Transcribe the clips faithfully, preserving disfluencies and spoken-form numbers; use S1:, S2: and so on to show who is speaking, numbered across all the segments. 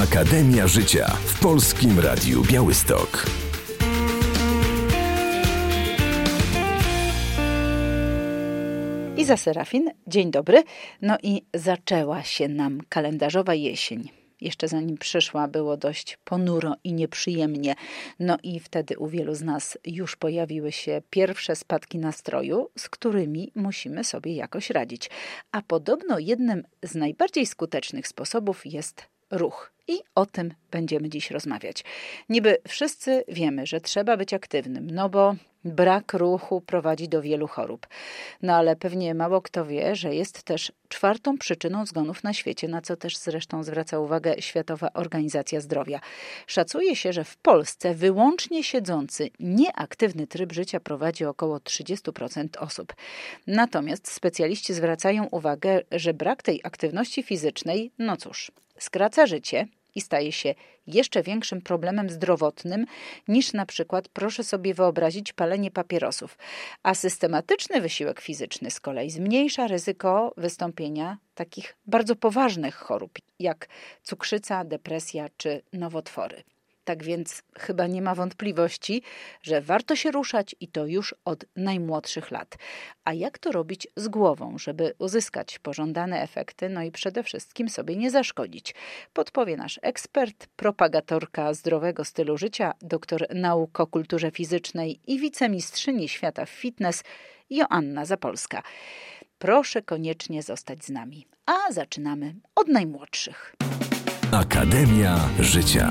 S1: Akademia Życia w Polskim Radiu Białystok.
S2: Iza Serafin, dzień dobry. No i zaczęła się nam kalendarzowa jesień. Jeszcze zanim przyszła, było dość ponuro i nieprzyjemnie. No i wtedy u wielu z nas już pojawiły się pierwsze spadki nastroju, z którymi musimy sobie jakoś radzić. A podobno jednym z najbardziej skutecznych sposobów jest ruch. I o tym będziemy dziś rozmawiać. Niby wszyscy wiemy, że trzeba być aktywnym, no bo brak ruchu prowadzi do wielu chorób. No ale pewnie mało kto wie, że jest też czwartą przyczyną zgonów na świecie, na co też zresztą zwraca uwagę Światowa Organizacja Zdrowia. Szacuje się, że w Polsce wyłącznie siedzący, nieaktywny tryb życia prowadzi około trzydzieści procent osób. Natomiast specjaliści zwracają uwagę, że brak tej aktywności fizycznej, no cóż, skraca życie i staje się jeszcze większym problemem zdrowotnym niż na przykład, proszę sobie wyobrazić, palenie papierosów. A systematyczny wysiłek fizyczny z kolei zmniejsza ryzyko wystąpienia takich bardzo poważnych chorób, jak cukrzyca, depresja czy nowotwory. Tak więc chyba nie ma wątpliwości, że warto się ruszać i to już od najmłodszych lat. A jak to robić z głową, żeby uzyskać pożądane efekty, no i przede wszystkim sobie nie zaszkodzić? Podpowie nasz ekspert, propagatorka zdrowego stylu życia, doktor nauk o kulturze fizycznej i wicemistrzyni świata w fitness Joanna Zapolska. Proszę koniecznie zostać z nami. A zaczynamy od najmłodszych.
S1: Akademia Życia.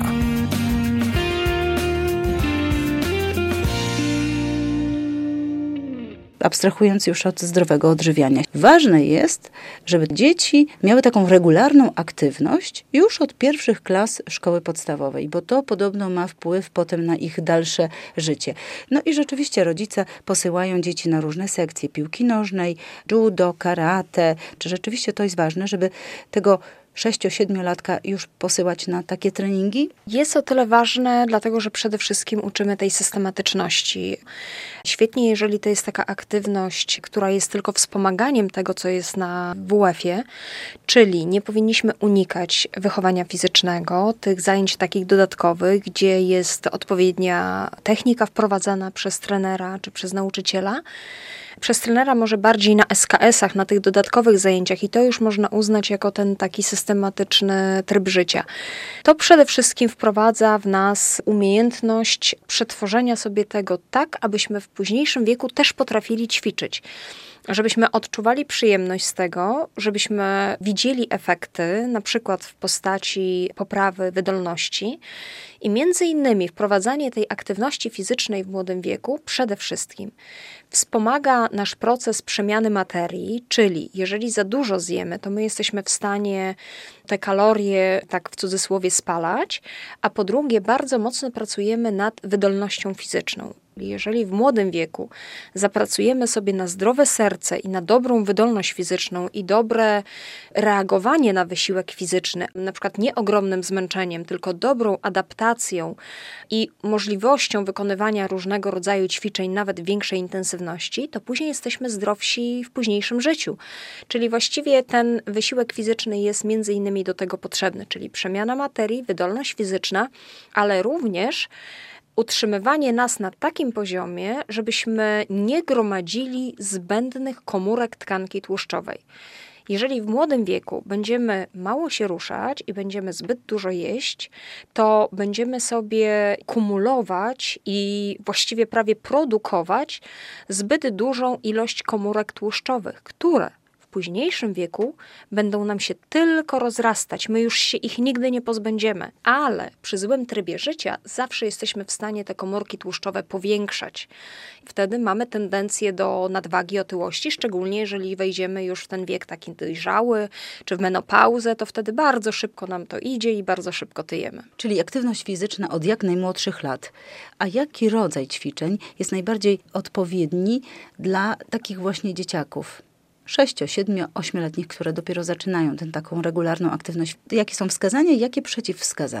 S2: Abstrahując już od zdrowego odżywiania. Ważne jest, żeby dzieci miały taką regularną aktywność już od pierwszych klas szkoły podstawowej, bo to podobno ma wpływ potem na ich dalsze życie. No i rzeczywiście rodzice posyłają dzieci na różne sekcje piłki nożnej, judo, karate. Czy rzeczywiście to jest ważne, żeby tego sześcio-siedmiolatka już posyłać na takie treningi?
S3: Jest o tyle ważne, dlatego że przede wszystkim uczymy tej systematyczności. Świetnie, jeżeli to jest taka aktywność, która jest tylko wspomaganiem tego, co jest na W F-ie, czyli nie powinniśmy unikać wychowania fizycznego, tych zajęć takich dodatkowych, gdzie jest odpowiednia technika wprowadzana przez trenera czy przez nauczyciela. Przez trenera może bardziej na S K S-ach, na tych dodatkowych zajęciach i to już można uznać jako ten taki systematyczny tryb życia. To przede wszystkim wprowadza w nas umiejętność przetworzenia sobie tego tak, abyśmy w późniejszym wieku też potrafili ćwiczyć. Żebyśmy odczuwali przyjemność z tego, żebyśmy widzieli efekty, na przykład w postaci poprawy wydolności i między innymi wprowadzanie tej aktywności fizycznej w młodym wieku przede wszystkim wspomaga nasz proces przemiany materii, czyli jeżeli za dużo zjemy, to my jesteśmy w stanie te kalorie, tak w cudzysłowie, spalać, a po drugie bardzo mocno pracujemy nad wydolnością fizyczną. Jeżeli w młodym wieku zapracujemy sobie na zdrowe serce i na dobrą wydolność fizyczną i dobre reagowanie na wysiłek fizyczny, na przykład nie ogromnym zmęczeniem, tylko dobrą adaptacją i możliwością wykonywania różnego rodzaju ćwiczeń, nawet większej intensywności, to później jesteśmy zdrowsi w późniejszym życiu. Czyli właściwie ten wysiłek fizyczny jest między innymi do tego potrzebny, czyli przemiana materii, wydolność fizyczna, ale również utrzymywanie nas na takim poziomie, żebyśmy nie gromadzili zbędnych komórek tkanki tłuszczowej. Jeżeli w młodym wieku będziemy mało się ruszać i będziemy zbyt dużo jeść, to będziemy sobie kumulować i właściwie prawie produkować zbyt dużą ilość komórek tłuszczowych, które w późniejszym wieku będą nam się tylko rozrastać. My już się ich nigdy nie pozbędziemy, ale przy złym trybie życia zawsze jesteśmy w stanie te komórki tłuszczowe powiększać. Wtedy mamy tendencję do nadwagi, otyłości, szczególnie jeżeli wejdziemy już w ten wiek taki dojrzały, czy w menopauzę, to wtedy bardzo szybko nam to idzie i bardzo szybko tyjemy.
S2: Czyli aktywność fizyczna od jak najmłodszych lat. A jaki rodzaj ćwiczeń jest najbardziej odpowiedni dla takich właśnie dzieciaków? sześcio-, siedmiu-, ośmioletnich, które dopiero zaczynają tę taką regularną aktywność. Jakie są wskazania i jakie przeciwwskazania?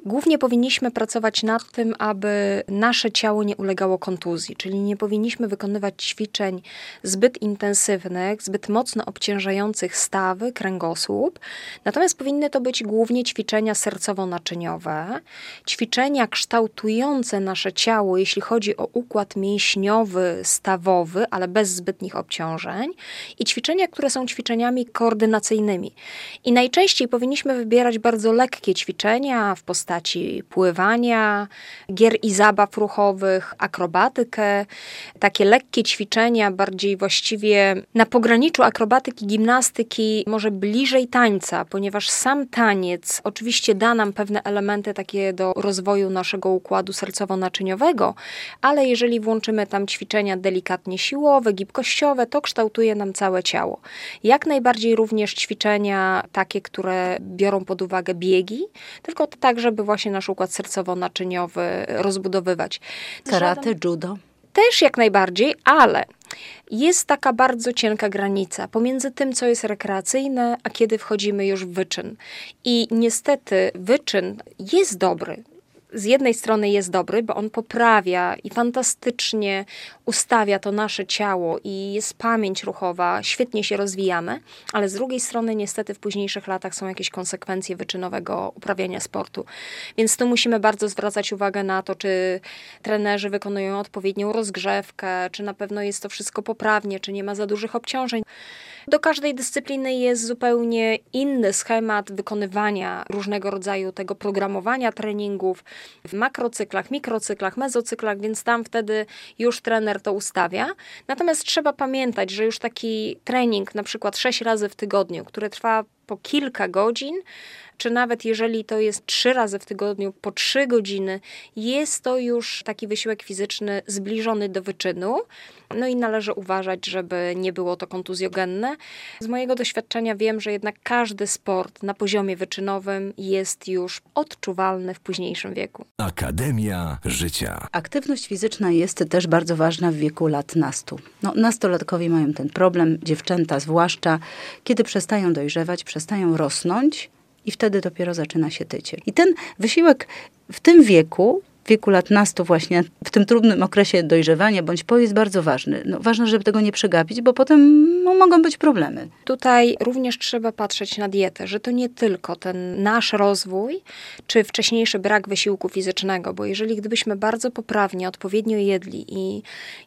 S3: Głównie powinniśmy pracować nad tym, aby nasze ciało nie ulegało kontuzji, czyli nie powinniśmy wykonywać ćwiczeń zbyt intensywnych, zbyt mocno obciążających stawy, kręgosłup. Natomiast powinny to być głównie ćwiczenia sercowo-naczyniowe, ćwiczenia kształtujące nasze ciało, jeśli chodzi o układ mięśniowy, stawowy, ale bez zbytnich obciążeń i ćwiczenia, które są ćwiczeniami koordynacyjnymi. I najczęściej powinniśmy wybierać bardzo lekkie ćwiczenia w postaci pływania, gier i zabaw ruchowych, akrobatykę. Takie lekkie ćwiczenia, bardziej właściwie na pograniczu akrobatyki, gimnastyki, może bliżej tańca, ponieważ sam taniec oczywiście da nam pewne elementy takie do rozwoju naszego układu sercowo-naczyniowego, ale jeżeli włączymy tam ćwiczenia delikatnie siłowe, gibkościowe, to kształtuje nam całe ciało. Jak najbardziej również ćwiczenia takie, które biorą pod uwagę biegi, tylko tak, żeby właśnie nasz układ sercowo-naczyniowy rozbudowywać.
S2: Karate, judo.
S3: Też jak najbardziej, ale jest taka bardzo cienka granica pomiędzy tym, co jest rekreacyjne, a kiedy wchodzimy już w wyczyn. I niestety wyczyn jest dobry. Z jednej strony jest dobry, bo on poprawia i fantastycznie ustawia to nasze ciało i jest pamięć ruchowa, świetnie się rozwijamy, ale z drugiej strony niestety w późniejszych latach są jakieś konsekwencje wyczynowego uprawiania sportu. Więc tu musimy bardzo zwracać uwagę na to, czy trenerzy wykonują odpowiednią rozgrzewkę, czy na pewno jest to wszystko poprawnie, czy nie ma za dużych obciążeń. Do każdej dyscypliny jest zupełnie inny schemat wykonywania różnego rodzaju tego programowania treningów w makrocyklach, mikrocyklach, mezocyklach, więc tam wtedy już trener to ustawia. Natomiast trzeba pamiętać, że już taki trening na przykład sześć razy w tygodniu, który trwa po kilka godzin, czy nawet jeżeli to jest trzy razy w tygodniu po trzy godziny, jest to już taki wysiłek fizyczny zbliżony do wyczynu. No i należy uważać, żeby nie było to kontuzjogenne. Z mojego doświadczenia wiem, że jednak każdy sport na poziomie wyczynowym jest już odczuwalny w późniejszym wieku.
S1: Akademia Życia.
S2: Aktywność fizyczna jest też bardzo ważna w wieku lat nastu. No, nastolatkowie mają ten problem, dziewczęta zwłaszcza, kiedy przestają dojrzewać, przestają rosnąć i wtedy dopiero zaczyna się tycie. I ten wysiłek w tym wieku, w wieku lat nastu właśnie, w tym trudnym okresie dojrzewania bądź po jest bardzo ważny. No, ważne, żeby tego nie przegapić, bo potem no, mogą być problemy.
S3: Tutaj również trzeba patrzeć na dietę, że to nie tylko ten nasz rozwój, czy wcześniejszy brak wysiłku fizycznego, bo jeżeli gdybyśmy bardzo poprawnie, odpowiednio jedli i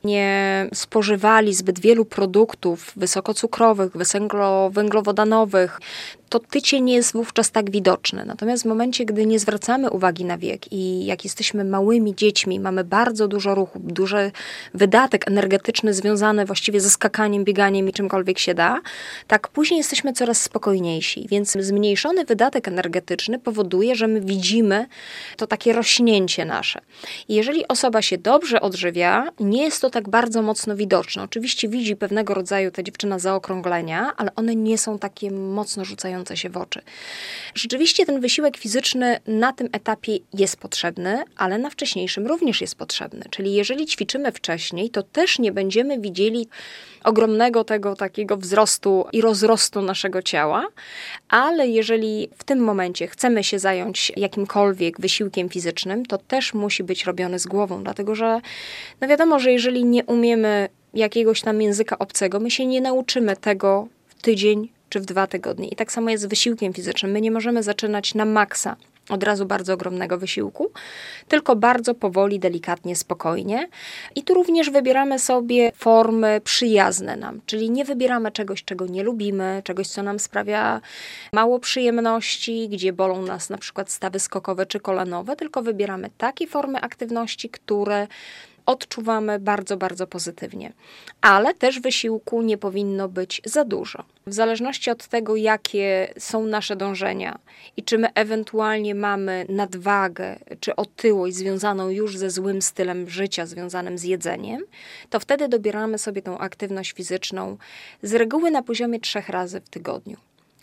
S3: nie spożywali zbyt wielu produktów wysokocukrowych, wysokowęglowodanowych, to tycie nie jest wówczas tak widoczne. Natomiast w momencie, gdy nie zwracamy uwagi na wiek i jak jesteśmy małymi dziećmi, mamy bardzo dużo ruchu, duży wydatek energetyczny związany właściwie ze skakaniem, bieganiem i czymkolwiek się da, tak później jesteśmy coraz spokojniejsi. Więc zmniejszony wydatek energetyczny powoduje, że my widzimy to takie rośnięcie nasze. I jeżeli osoba się dobrze odżywia, nie jest to tak bardzo mocno widoczne. Oczywiście widzi pewnego rodzaju ta dziewczyna zaokrąglenia, ale one nie są takie mocno rzucające się w oczy. Rzeczywiście ten wysiłek fizyczny na tym etapie jest potrzebny, ale na wcześniejszym również jest potrzebny. Czyli jeżeli ćwiczymy wcześniej, to też nie będziemy widzieli ogromnego tego takiego wzrostu i rozrostu naszego ciała, ale jeżeli w tym momencie chcemy się zająć jakimkolwiek wysiłkiem fizycznym, to też musi być robiony z głową, dlatego że no wiadomo, że jeżeli nie umiemy jakiegoś tam języka obcego, my się nie nauczymy tego w tydzień czy w dwa tygodnie. I tak samo jest z wysiłkiem fizycznym. My nie możemy zaczynać na maksa od razu bardzo ogromnego wysiłku, tylko bardzo powoli, delikatnie, spokojnie. I tu również wybieramy sobie formy przyjazne nam, czyli nie wybieramy czegoś, czego nie lubimy, czegoś, co nam sprawia mało przyjemności, gdzie bolą nas na przykład stawy skokowe czy kolanowe, tylko wybieramy takie formy aktywności, które odczuwamy bardzo, bardzo pozytywnie. Ale też wysiłku nie powinno być za dużo. W zależności od tego, jakie są nasze dążenia i czy my ewentualnie mamy nadwagę czy otyłość związaną już ze złym stylem życia, związanym z jedzeniem, to wtedy dobieramy sobie tą aktywność fizyczną z reguły na poziomie trzech razy w tygodniu.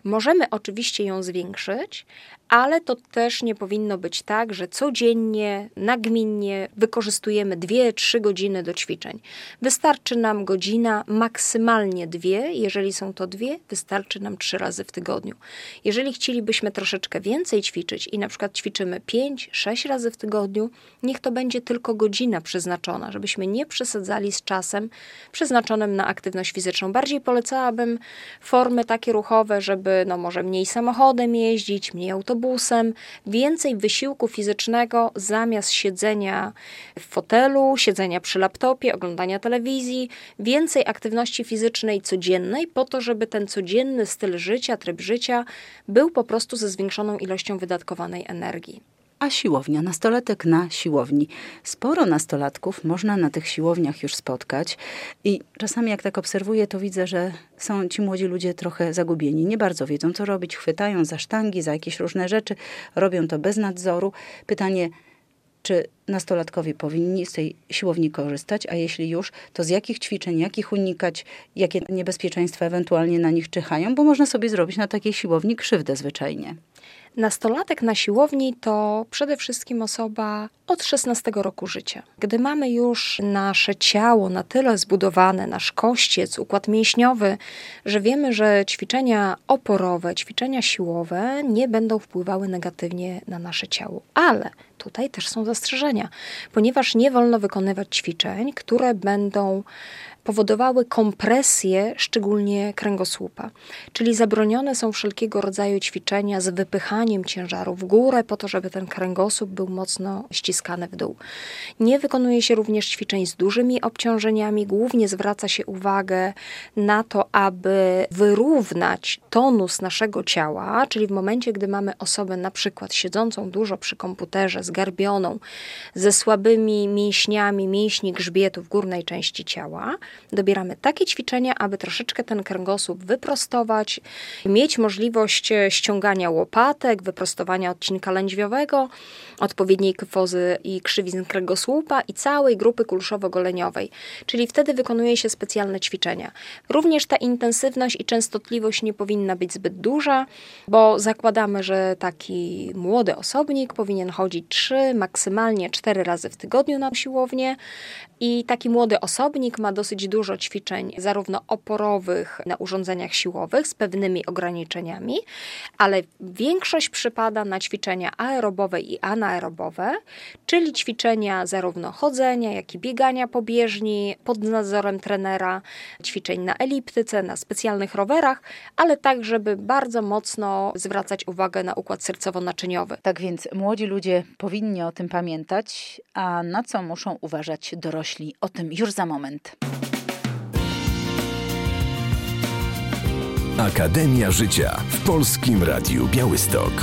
S3: Możemy oczywiście ją zwiększyć, ale to też nie powinno być tak, że codziennie, nagminnie wykorzystujemy dwie trzy godziny do ćwiczeń. Wystarczy nam godzina, maksymalnie dwie. Jeżeli są to dwie, wystarczy nam trzy razy w tygodniu. Jeżeli chcielibyśmy troszeczkę więcej ćwiczyć i na przykład ćwiczymy pięć sześć razy w tygodniu, niech to będzie tylko godzina przeznaczona, żebyśmy nie przesadzali z czasem przeznaczonym na aktywność fizyczną. Bardziej polecałabym formy takie ruchowe, żeby no może mniej samochodem jeździć, mniej autobusem, więcej wysiłku fizycznego zamiast siedzenia w fotelu, siedzenia przy laptopie, oglądania telewizji, więcej aktywności fizycznej codziennej po to, żeby ten codzienny styl życia, tryb życia był po prostu ze zwiększoną ilością wydatkowanej energii.
S2: A siłownia, nastolatek na siłowni. Sporo nastolatków można na tych siłowniach już spotkać i czasami jak tak obserwuję, to widzę, że są ci młodzi ludzie trochę zagubieni. Nie bardzo wiedzą, co robić, chwytają za sztangi, za jakieś różne rzeczy, robią to bez nadzoru. Pytanie, czy nastolatkowie powinni z tej siłowni korzystać, a jeśli już, to z jakich ćwiczeń, jakich unikać, jakie niebezpieczeństwa ewentualnie na nich czyhają, bo można sobie zrobić na takiej siłowni krzywdę zwyczajnie.
S3: Nastolatek na siłowni to przede wszystkim osoba od szesnastego roku życia. Gdy mamy już nasze ciało na tyle zbudowane, nasz kościec, układ mięśniowy, że wiemy, że ćwiczenia oporowe, ćwiczenia siłowe nie będą wpływały negatywnie na nasze ciało. Ale tutaj też są zastrzeżenia, ponieważ nie wolno wykonywać ćwiczeń, które będą powodowały kompresję, szczególnie kręgosłupa. Czyli zabronione są wszelkiego rodzaju ćwiczenia z wypychaniem ciężaru w górę, po to, żeby ten kręgosłup był mocno ściskany w dół. Nie wykonuje się również ćwiczeń z dużymi obciążeniami. Głównie zwraca się uwagę na to, aby wyrównać tonus naszego ciała, czyli w momencie, gdy mamy osobę na przykład siedzącą dużo przy komputerze, zgarbioną, ze słabymi mięśniami, mięśni grzbietu w górnej części ciała, dobieramy takie ćwiczenia, aby troszeczkę ten kręgosłup wyprostować, mieć możliwość ściągania łopatek, wyprostowania odcinka lędźwiowego, odpowiedniej kyfozy i krzywizn kręgosłupa i całej grupy kulszowo-goleniowej. Czyli wtedy wykonuje się specjalne ćwiczenia. Również ta intensywność i częstotliwość nie powinna być zbyt duża, bo zakładamy, że taki młody osobnik powinien chodzić trzy, maksymalnie cztery razy w tygodniu na siłownię i taki młody osobnik ma dosyć dużo ćwiczeń, zarówno oporowych na urządzeniach siłowych z pewnymi ograniczeniami, ale większość przypada na ćwiczenia aerobowe i anaerobowe, czyli ćwiczenia zarówno chodzenia, jak i biegania po bieżni pod nadzorem trenera, ćwiczeń na eliptyce, na specjalnych rowerach, ale tak, żeby bardzo mocno zwracać uwagę na układ sercowo-naczyniowy.
S2: Tak więc młodzi ludzie powinni o tym pamiętać, a na co muszą uważać dorośli? O tym już za moment.
S1: Akademia Życia w Polskim Radiu Białystok.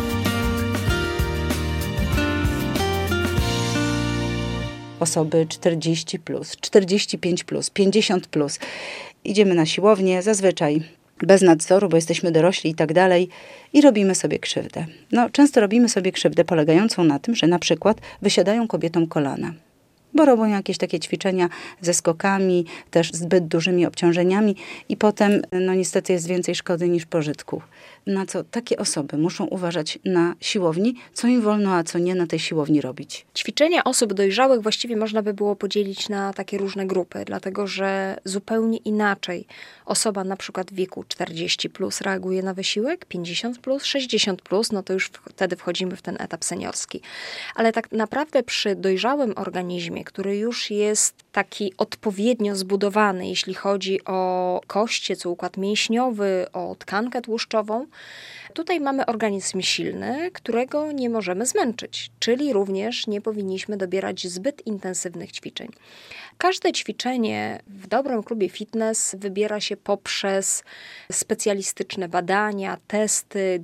S2: Osoby czterdzieści plus, czterdzieści pięć plus, pięćdziesiąt plus. Idziemy na siłownię, zazwyczaj bez nadzoru, bo jesteśmy dorośli i tak dalej i robimy sobie krzywdę. No, często robimy sobie krzywdę polegającą na tym, że na przykład wysiadają kobietom kolana, bo robią jakieś takie ćwiczenia ze skokami, też zbyt dużymi obciążeniami i potem no niestety jest więcej szkody niż pożytku. Na co takie osoby muszą uważać na siłowni, co im wolno, a co nie na tej siłowni robić?
S3: Ćwiczenia osób dojrzałych właściwie można by było podzielić na takie różne grupy, dlatego że zupełnie inaczej osoba na przykład w wieku czterdzieści plus reaguje na wysiłek, pięćdziesiąt plus, sześćdziesiąt plus, no to już wtedy wchodzimy w ten etap seniorski. Ale tak naprawdę przy dojrzałym organizmie, który już jest taki odpowiednio zbudowany, jeśli chodzi o kościec, o układ mięśniowy, o tkankę tłuszczową, tutaj mamy organizm silny, którego nie możemy zmęczyć, czyli również nie powinniśmy dobierać zbyt intensywnych ćwiczeń. Każde ćwiczenie w dobrym klubie fitness wybiera się poprzez specjalistyczne badania, testy,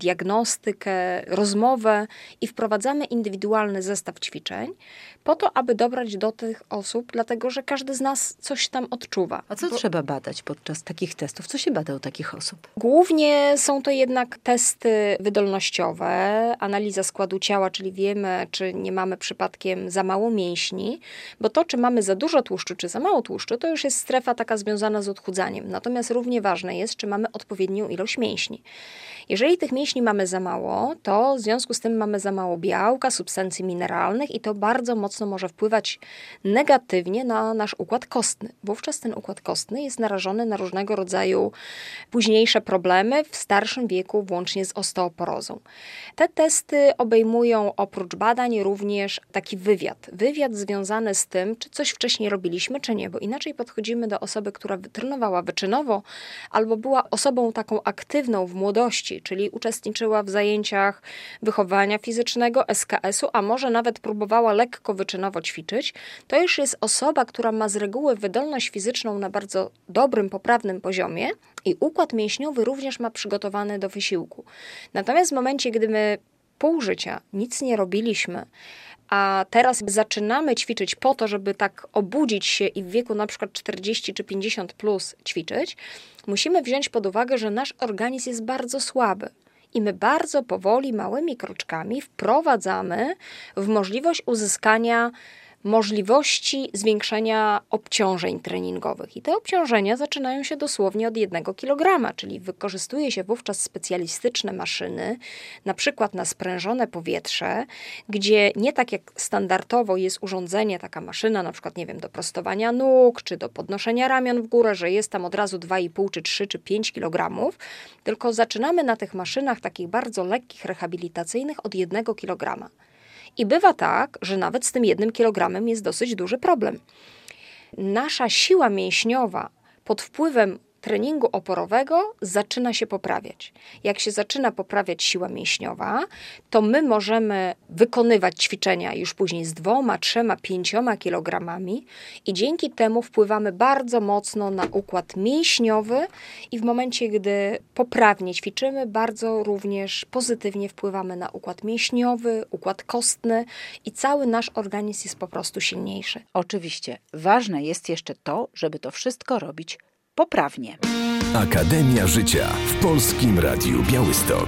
S3: diagnostykę, rozmowę i wprowadzamy indywidualny zestaw ćwiczeń po to, aby dobrać do tych osób, dlatego że każdy z nas coś tam odczuwa.
S2: A co
S3: Bo
S2: trzeba badać podczas takich testów? Co się bada u takich osób?
S3: Głównie są to jednak testy wydolnościowe, analiza składu ciała, czyli wiemy, czy nie mamy przypadkiem za mało mięśni, bo to, czy mamy za dużo tłuszczu, czy za mało tłuszczu, to już jest strefa taka związana z odchudzaniem. Natomiast równie ważne jest, czy mamy odpowiednią ilość mięśni. Jeżeli tych mięśni mamy za mało, to w związku z tym mamy za mało białka, substancji mineralnych i to bardzo mocno może wpływać negatywnie na nasz układ kostny. Wówczas ten układ kostny jest narażony na różnego rodzaju późniejsze problemy w starszym wieku, włącznie z osteoporozą. Te testy obejmują oprócz badań również taki wywiad. Wywiad związany z tym, czy coś wcześniej robiliśmy, czy nie, bo inaczej podchodzimy do osoby, która trenowała wyczynowo albo była osobą taką aktywną w młodości, czyli uczestniczyła w zajęciach wychowania fizycznego, S K S-u, a może nawet próbowała lekko wyczynowo ćwiczyć, to już jest osoba, która ma z reguły wydolność fizyczną na bardzo dobrym, poprawnym poziomie i układ mięśniowy również ma przygotowany do wysiłku. Natomiast w momencie, gdy my pół życia nic nie robiliśmy, a teraz zaczynamy ćwiczyć po to, żeby tak obudzić się i w wieku na przykład czterdzieści czy pięćdziesiąt plus ćwiczyć, musimy wziąć pod uwagę, że nasz organizm jest bardzo słaby. I my bardzo powoli, małymi kroczkami wprowadzamy w możliwość uzyskania możliwości zwiększenia obciążeń treningowych. I te obciążenia zaczynają się dosłownie od jednego kilograma, czyli wykorzystuje się wówczas specjalistyczne maszyny, na przykład na sprężone powietrze, gdzie nie tak jak standardowo jest urządzenie, taka maszyna, na przykład, nie wiem, do prostowania nóg, czy do podnoszenia ramion w górę, że jest tam od razu dwa i pół, czy trzy, czy pięć kilogramów, tylko zaczynamy na tych maszynach takich bardzo lekkich, rehabilitacyjnych od jednego kilograma. I bywa tak, że nawet z tym jednym kilogramem jest dosyć duży problem. Nasza siła mięśniowa pod wpływem treningu oporowego zaczyna się poprawiać. Jak się zaczyna poprawiać siła mięśniowa, to my możemy wykonywać ćwiczenia już później z dwoma, trzema, pięcioma kilogramami i dzięki temu wpływamy bardzo mocno na układ mięśniowy i w momencie, gdy poprawnie ćwiczymy, bardzo również pozytywnie wpływamy na układ mięśniowy, układ kostny i cały nasz organizm jest po prostu silniejszy.
S2: Oczywiście ważne jest jeszcze to, żeby to wszystko robić poprawnie.
S1: Akademia Życia w Polskim Radiu Białystok.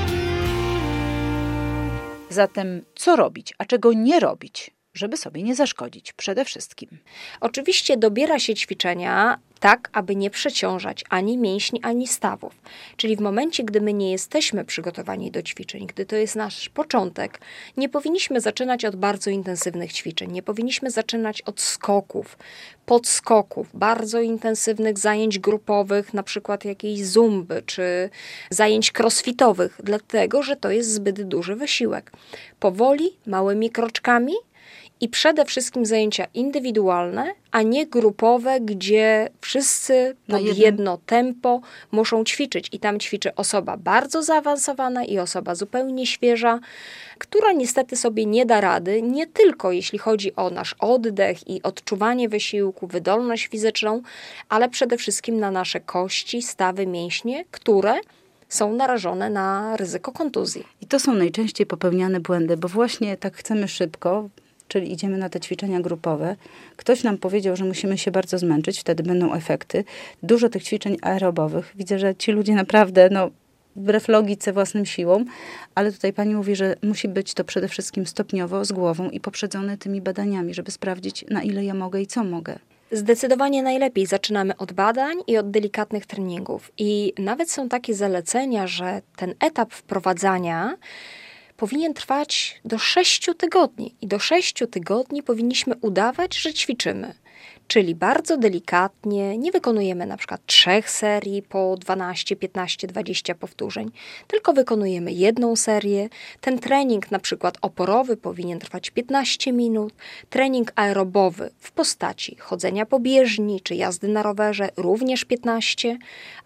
S2: Zatem co robić, a czego nie robić, żeby sobie nie zaszkodzić przede wszystkim?
S3: Oczywiście dobiera się ćwiczenia tak, aby nie przeciążać ani mięśni, ani stawów. Czyli w momencie, gdy my nie jesteśmy przygotowani do ćwiczeń, gdy to jest nasz początek, nie powinniśmy zaczynać od bardzo intensywnych ćwiczeń, nie powinniśmy zaczynać od skoków, podskoków, bardzo intensywnych zajęć grupowych, na przykład jakiejś zumby, czy zajęć crossfitowych, dlatego, że to jest zbyt duży wysiłek. Powoli, małymi kroczkami, i przede wszystkim zajęcia indywidualne, a nie grupowe, gdzie wszyscy pod jednym... jedno tempo muszą ćwiczyć. I tam ćwiczy osoba bardzo zaawansowana i osoba zupełnie świeża, która niestety sobie nie da rady, nie tylko jeśli chodzi o nasz oddech i odczuwanie wysiłku, wydolność fizyczną, ale przede wszystkim na nasze kości, stawy, mięśnie, które są narażone na ryzyko kontuzji.
S2: I to są najczęściej popełniane błędy, bo właśnie tak chcemy szybko, czyli idziemy na te ćwiczenia grupowe. Ktoś nam powiedział, że musimy się bardzo zmęczyć, wtedy będą efekty. Dużo tych ćwiczeń aerobowych. Widzę, że ci ludzie naprawdę, no, wbrew logice, własnym siłom, ale tutaj pani mówi, że musi być to przede wszystkim stopniowo, z głową i poprzedzone tymi badaniami, żeby sprawdzić, na ile ja mogę i co mogę.
S3: Zdecydowanie najlepiej zaczynamy od badań i od delikatnych treningów. I nawet są takie zalecenia, że ten etap wprowadzania powinien trwać do sześciu tygodni. I do sześciu tygodni powinniśmy udawać, że ćwiczymy. Czyli bardzo delikatnie, nie wykonujemy na przykład trzech serii po dwanaście, piętnaście, dwadzieścia powtórzeń, tylko wykonujemy jedną serię. Ten trening na przykład oporowy powinien trwać piętnaście minut, trening aerobowy w postaci chodzenia po bieżni czy jazdy na rowerze również piętnaście,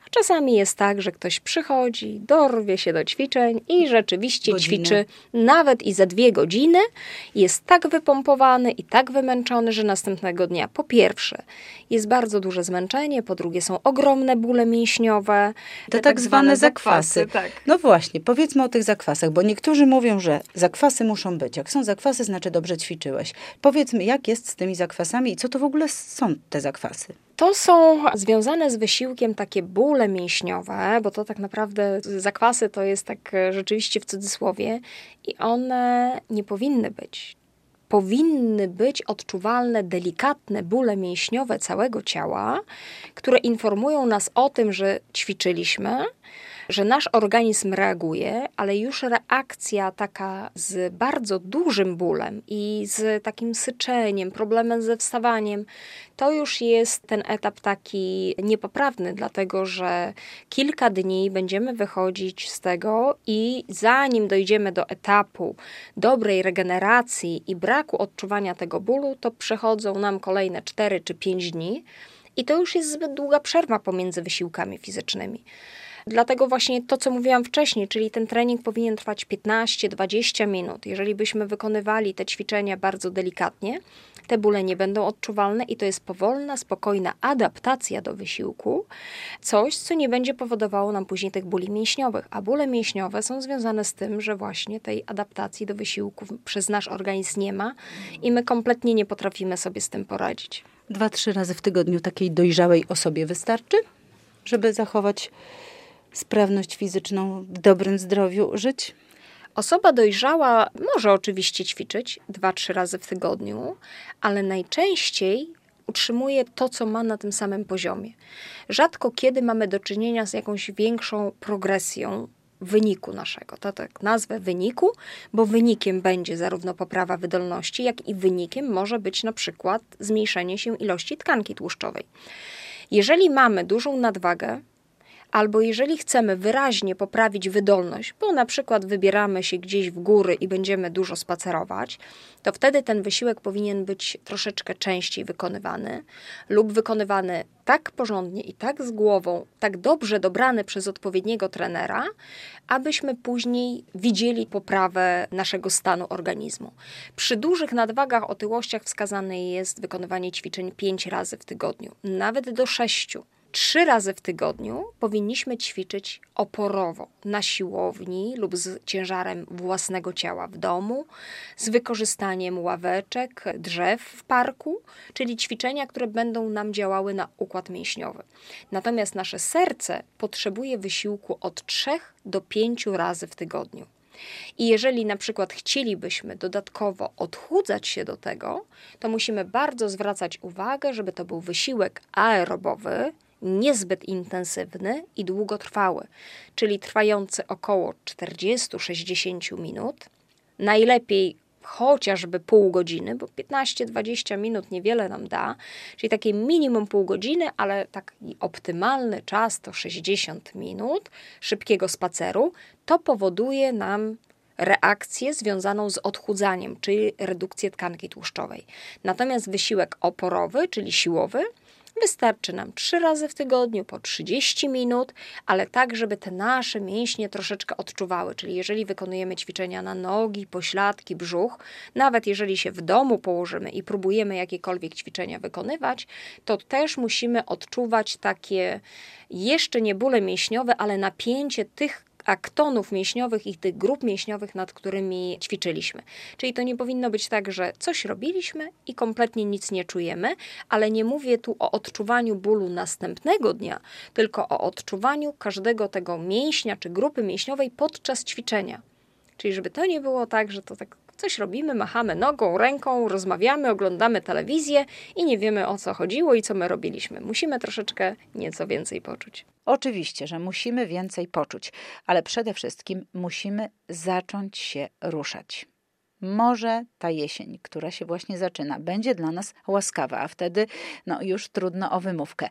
S3: A czasami jest tak, że ktoś przychodzi, dorwie się do ćwiczeń i rzeczywiście
S2: Godzinę.
S3: ćwiczy nawet i za dwie godziny. Jest tak wypompowany i tak wymęczony, że następnego dnia po pierwsze jest bardzo duże zmęczenie, po drugie są ogromne bóle mięśniowe.
S2: Te tak zwane zakwasy.
S3: Tak.
S2: No właśnie, powiedzmy o tych zakwasach, bo niektórzy mówią, że zakwasy muszą być. Jak są zakwasy, znaczy dobrze ćwiczyłeś. Powiedzmy, jak jest z tymi zakwasami i co to w ogóle są te zakwasy?
S3: To są związane z wysiłkiem takie bóle mięśniowe, bo to tak naprawdę zakwasy to jest tak rzeczywiście w cudzysłowie i one nie powinny być. Powinny być odczuwalne, delikatne bóle mięśniowe całego ciała, które informują nas o tym, że ćwiczyliśmy, że nasz organizm reaguje, ale już reakcja taka z bardzo dużym bólem i z takim syczeniem, problemem ze wstawaniem, to już jest ten etap taki niepoprawny, dlatego że kilka dni będziemy wychodzić z tego i zanim dojdziemy do etapu dobrej regeneracji i braku odczuwania tego bólu, to przechodzą nam kolejne cztery czy pięć dni i to już jest zbyt długa przerwa pomiędzy wysiłkami fizycznymi. Dlatego właśnie to, co mówiłam wcześniej, czyli ten trening powinien trwać piętnaście do dwudziestu minut. Jeżeli byśmy wykonywali te ćwiczenia bardzo delikatnie, te bóle nie będą odczuwalne i to jest powolna, spokojna adaptacja do wysiłku. Coś, co nie będzie powodowało nam później tych bóli mięśniowych. A bóle mięśniowe są związane z tym, że właśnie tej adaptacji do wysiłku przez nasz organizm nie ma i my kompletnie nie potrafimy sobie z tym poradzić.
S2: Dwa, trzy razy w tygodniu takiej dojrzałej osobie wystarczy, żeby zachować sprawność fizyczną, w dobrym zdrowiu żyć?
S3: Osoba dojrzała może oczywiście ćwiczyć dwa, trzy razy w tygodniu, ale najczęściej utrzymuje to, co ma na tym samym poziomie. Rzadko kiedy mamy do czynienia z jakąś większą progresją wyniku naszego. To tak nazwę wyniku, bo wynikiem będzie zarówno poprawa wydolności, jak i wynikiem może być na przykład zmniejszenie się ilości tkanki tłuszczowej. Jeżeli mamy dużą nadwagę, albo jeżeli chcemy wyraźnie poprawić wydolność, bo na przykład wybieramy się gdzieś w góry i będziemy dużo spacerować, to wtedy ten wysiłek powinien być troszeczkę częściej wykonywany lub wykonywany tak porządnie i tak z głową, tak dobrze dobrany przez odpowiedniego trenera, abyśmy później widzieli poprawę naszego stanu organizmu. Przy dużych nadwagach, otyłościach wskazane jest wykonywanie ćwiczeń pięć razy w tygodniu, nawet do sześciu. Trzy razy w tygodniu powinniśmy ćwiczyć oporowo na siłowni lub z ciężarem własnego ciała w domu, z wykorzystaniem ławeczek, drzew w parku, czyli ćwiczenia, które będą nam działały na układ mięśniowy. Natomiast nasze serce potrzebuje wysiłku od trzech do pięciu razy w tygodniu. I jeżeli na przykład chcielibyśmy dodatkowo odchudzać się do tego, to musimy bardzo zwracać uwagę, żeby to był wysiłek aerobowy, niezbyt intensywny i długotrwały, czyli trwający około czterdzieści do sześćdziesięciu minut, najlepiej chociażby pół godziny, bo piętnaście do dwudziestu minut niewiele nam da, czyli takie minimum pół godziny, ale taki optymalny czas to sześćdziesiąt minut szybkiego spaceru, to powoduje nam reakcję związaną z odchudzaniem, czyli redukcję tkanki tłuszczowej. Natomiast wysiłek oporowy, czyli siłowy, wystarczy nam trzy razy w tygodniu po trzydzieści minut, ale tak, żeby te nasze mięśnie troszeczkę odczuwały. Czyli jeżeli wykonujemy ćwiczenia na nogi, pośladki, brzuch, nawet jeżeli się w domu położymy i próbujemy jakiekolwiek ćwiczenia wykonywać, to też musimy odczuwać takie jeszcze nie bóle mięśniowe, ale napięcie tych aktonów mięśniowych i tych grup mięśniowych, nad którymi ćwiczyliśmy. Czyli to nie powinno być tak, że coś robiliśmy i kompletnie nic nie czujemy, ale nie mówię tu o odczuwaniu bólu następnego dnia, tylko o odczuwaniu każdego tego mięśnia czy grupy mięśniowej podczas ćwiczenia. Czyli żeby to nie było tak, że to tak coś robimy, machamy nogą, ręką, rozmawiamy, oglądamy telewizję i nie wiemy, o co chodziło i co my robiliśmy. Musimy troszeczkę nieco więcej poczuć.
S2: Oczywiście, że musimy więcej poczuć, ale przede wszystkim musimy zacząć się ruszać. Może ta jesień, która się właśnie zaczyna, będzie dla nas łaskawa, a wtedy no, już trudno o wymówkę.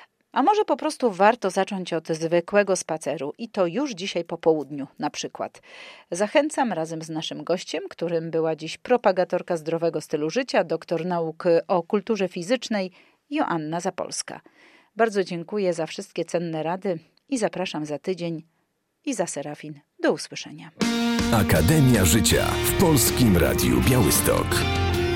S2: A może po prostu warto zacząć od zwykłego spaceru i to już dzisiaj po południu na przykład. Zachęcam razem z naszym gościem, którym była dziś propagatorka zdrowego stylu życia, doktor nauk o kulturze fizycznej Joanna Zapolska. Bardzo dziękuję za wszystkie cenne rady i zapraszam za tydzień. Iza Serafin. Do usłyszenia.
S1: Akademia Życia w Polskim Radiu Białystok.